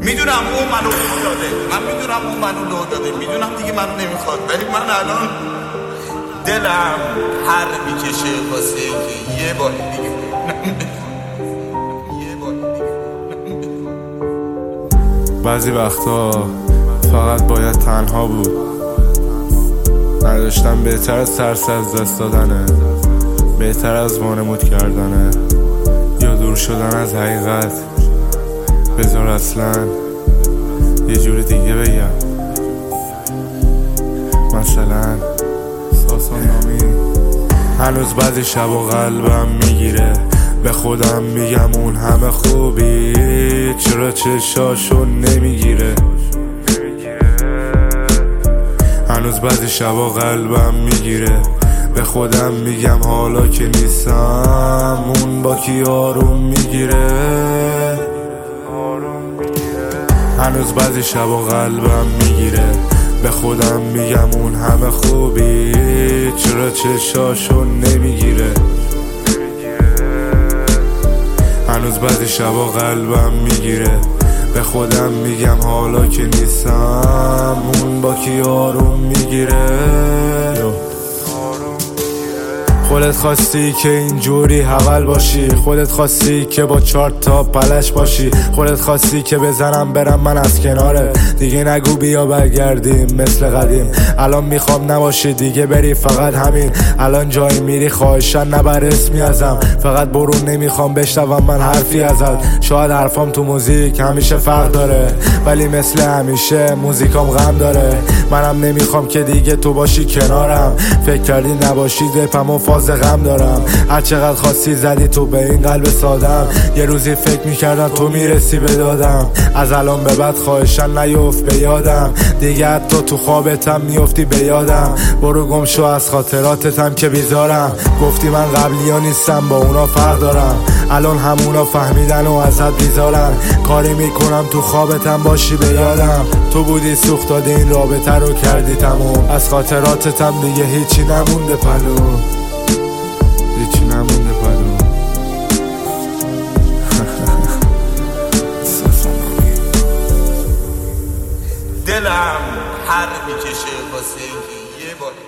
میدونم اون منو لو داده، من میدونم اون منو لو داده، میدونم دیگه منو نمیخواد، ولی من الان دلم هر میکشه واسه اینکه یه بار دیگه بعضی وقتا فقط باید تنها بود، نداشتم بهتر از ترس از دست دادنه، بهتر از وانمود کردنه یا دور شدن از حقیقت. بذار اصلا یه جور دیگه بگم، مثلا ساسان نامی. هنوز بعضی شبا قلبم میگیره، به خودم میگم اون همه خوبی چرا چشاشو نمیگیره. هنوز بعضی شبا قلبم میگیره، به خودم میگم حالا که نیستم اون با کی آروم میگیره. هنوز بعضی شبا قلبم میگیره، به خودم میگم اون همه خوبی چرا چشاشو نمیگیره. هنوز بعضی شبا قلبم میگیره، به خودم میگم حالا که نیستم اون با کی آروم میگیره. خودت خواستی که اینجوری حول باشی، خودت خواستی که با 4 تا پلش باشی، خودت خواستی که بزنم برم من از کناره، دیگه نگو بیا برگردیم مثل قدیم. الان میخوام نباشی دیگه بری فقط همین، الان جایی میری خواهشن نبر اسمی ازم، فقط برون نمیخوام بشنوم من حرفی ازت. شاید حرفام تو موزیک همیشه فرق داره، ولی مثل همیشه موزیکام غم داره. منم نمیخوام که دیگه تو باشی کنارم، فکر کردی نباشی دپم و فاز غم دارم. هر چقدر خواستی زدی تو به این قلب سادم، یه روزی فکر میکردم تو میرسی به دادم. از الان به بعد خواهشن نیفت به یادم، دیگه حتی تو خوابتم میفتی به یادم. برو گم شو از خاطراتتم که بیزارم، گفتی من قبلیا نیستم با اونا فرق دارم، الان همونا فهمیدن و ازت بیزارن. کاری میکنم تو خوابتم باشی به یادم، تو بودی سوخت دادی این رابطه رو کردی تموم. از خاطراتتم دیگه هیچی نمونده پلو، هیچی نمونده پلو. دلم هر میکشه واسه اینکه یه بار